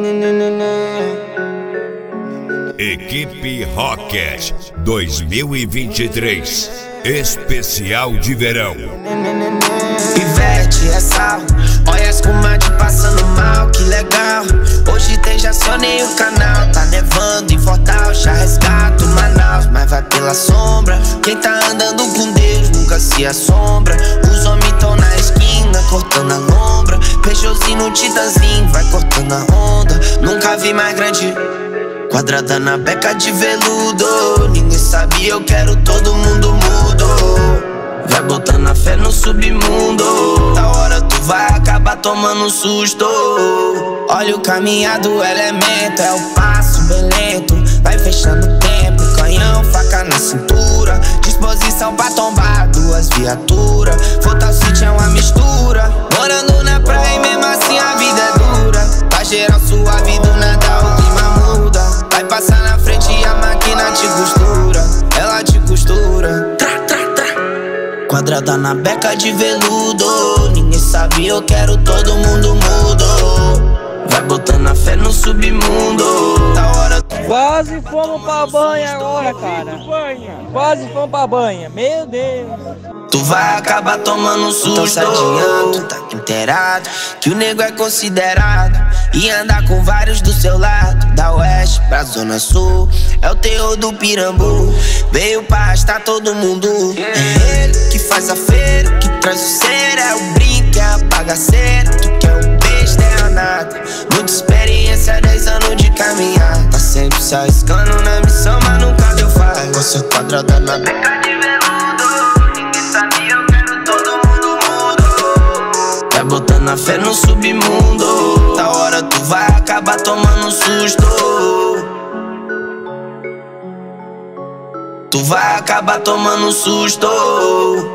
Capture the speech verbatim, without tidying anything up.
Equipe Rocket dois mil e vinte e três Especial de Verão. Ivete é sal, olha as comadre passando mal, que legal. Hoje tem já sonei o canal, tá nevando em Fortaleza, resgato Manaus, mas vai pela sombra. Quem tá andando com Deus nunca se assombra. Os homens tão na esquina, cortando a lombra. Peixozinho no Titanzinho, vai cortando a onda. Nunca vi mais grande, quadrada na beca de veludo. Ninguém sabia, eu quero todo mundo mudo. Vai botando a fé no submundo. Da hora tu vai acabar tomando um susto. Olha o caminhar do elemento, é o passo bem lento. Vai fechando o tempo, canhão, faca na cintura. Disposição pra tombar duas viaturas. Fortaleza é uma mistura. Morando na praia e mesmo assim a vida é dura. Pra geral suave do nada o clima muda. Vai passar na frente e a máquina te costura. Ela te costura. Tra, tra, tra. Quadrada na beca de veludo. Ninguém sabe, eu quero todo mundo mudo. Vai botando a fé no submundo. Da hora. Quase fomos pra banha agora, cara. Quase fomos pra banha, meu Deus. Tu vai acabar tomando um susto. Então se adianta, tá inteirado que o nego é considerado e andar com vários do seu lado. Da oeste pra zona sul, é o terror do Pirambu. Veio pra arrastar todo mundo. É ele que faz a feira, que traz o ser. É o brinco, é a bagaceira. Tu quer um beijo, é a nada. Muita experiência, dez anos de caminhar. Tá sempre se arriscando na missão, mas nunca deu falha. Você quadrada na beca de veludo. Ninguém sabia, eu quero todo mundo mudo. Vai botando a fé no submundo. Da hora tu vai acabar tomando um susto. Tu vai acabar tomando um susto.